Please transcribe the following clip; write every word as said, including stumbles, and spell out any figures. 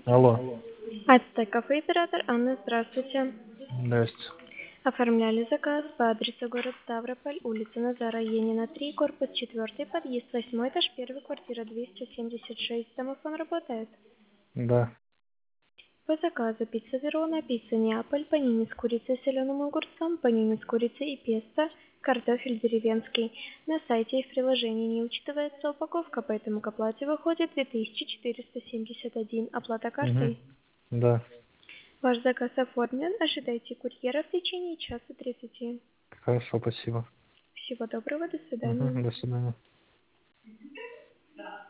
Алло. Ацтек кафе оператор Анна, здравствуйте. Здрасте. Оформляли заказ по адресу город Ставрополь, улица Назара Енина, три, корпус четвёртый, подъезд восьмой, этаж первый, квартира двести семьдесят шесть. Домофон работает. Да. По заказу пицца Верона, пицца Неаполь, панини с курицей и соленым огурцом, панини с курицей и песто, картофель деревенский. На сайте и в приложении не учитывается упаковка, поэтому к оплате выходит две тысячи четыреста семьдесят один. Оплата Угу. картой. Да. Ваш заказ оформлен. Ожидайте курьера в течение часа тридцати. Хорошо, спасибо. Всего доброго, до свидания. Угу. До свидания.